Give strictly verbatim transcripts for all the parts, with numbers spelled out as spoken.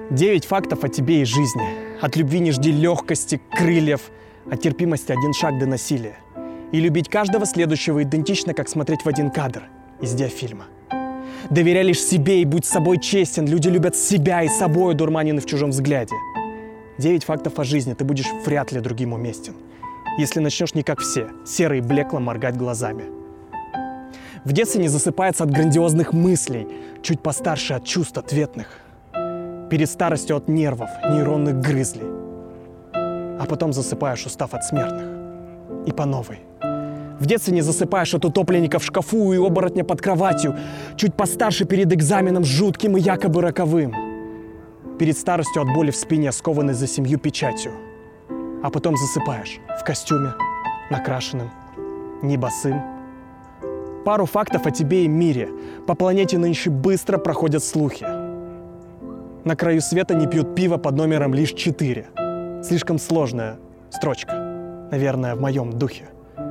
Девять фактов о тебе и жизни. От любви не жди легкости, крыльев, от терпимости один шаг до насилия. И любить каждого следующего идентично, как смотреть в один кадр из диафильма. Доверяй лишь себе и будь собой честен. Люди любят себя и собой, дурманены в чужом взгляде. Девять фактов о жизни, ты будешь вряд ли другим уместен. Если начнешь не как все, серо и блекло моргать глазами. В детстве не засыпается от грандиозных мыслей, чуть постарше от чувств ответных. Перед старостью от нервов, нейронных грызлей. А потом засыпаешь, устав от смертных. И по новой. В детстве не засыпаешь от утопленника в шкафу и оборотня под кроватью, чуть постарше перед экзаменом жутким и якобы роковым. Перед старостью от боли в спине, скованной за семью печатью. А потом засыпаешь в костюме, накрашенным, не босым. Пару фактов о тебе и мире. По планете нынче быстро проходят слухи. На краю света не пьют пиво под номером лишь четыре. Слишком сложная строчка, наверное, в моем духе.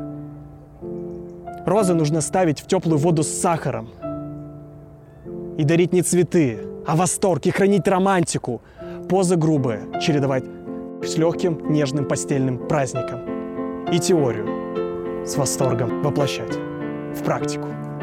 Розы нужно ставить в теплую воду с сахаром. И дарить не цветы, а восторг, и хранить романтику. Позы грубые чередовать с легким, нежным постельным праздником. И теорию с восторгом воплощать в практику.